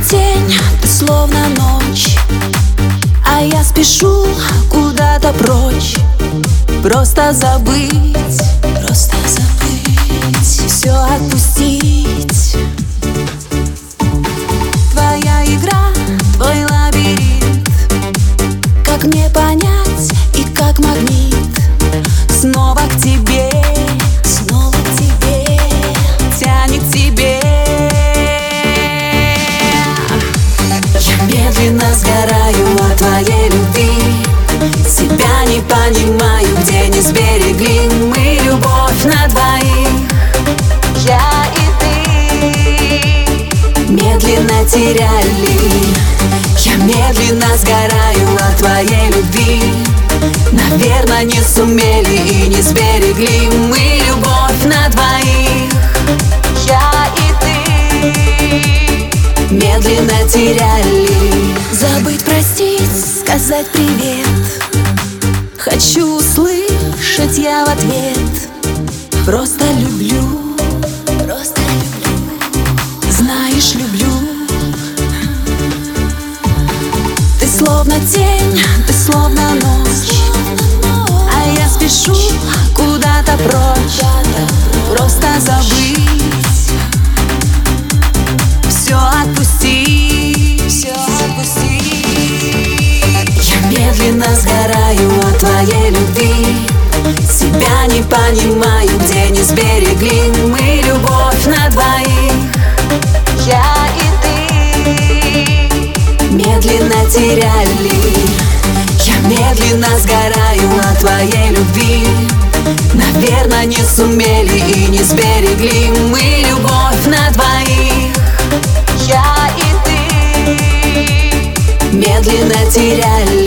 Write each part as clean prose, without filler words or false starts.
тень, ты словно ночь, а я спешу куда-то прочь. Просто забыть, все отпустить. Твоя игра, твой лабиринт, как мне понять и как магнит. Снова к тебе, тянет к тебе. Я медленно сгораю от твоей любви. Себя не понимаю, где не сберегли мы любовь на двоих. Я и ты медленно теряли. Я медленно сгораю от твоей любви. Наверное, не сумели и не сберегли мы любовь на двоих. Я и ты медленно теряли. Забыть, простить, сказать привет. Хочу услышать я в ответ. Просто люблю, знаешь, люблю. Ты словно тень, ты словно ночь, а я спешу куда-то прочь. Просто забыть, все отпустить. Я медленно сгораю от твоей любви. Себя не понимаю, где не сберегли мы любовь на двоих. Я и ты медленно теряли. Я медленно сгораю от твоей любви. Наверное, не сумели и не сберегли мы любовь на двоих. Я и ты медленно теряли.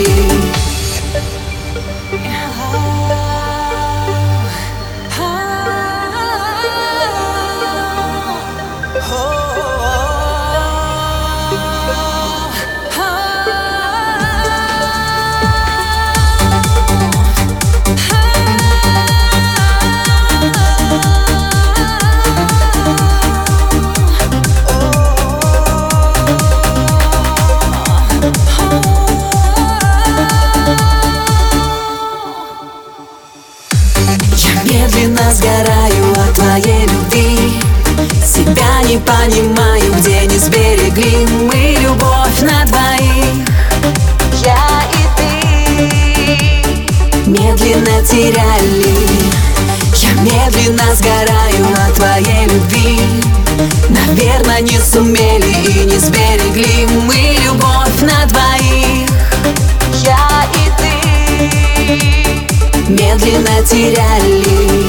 Медленно сгораю от твоей любви. Себя не понимаю, где не сберегли мы любовь на двоих. Я и ты медленно теряли. Я медленно сгораю от твоей любви. Наверное, не сумели и не сберегли мы любовь на двоих. Я и ты медленно теряли.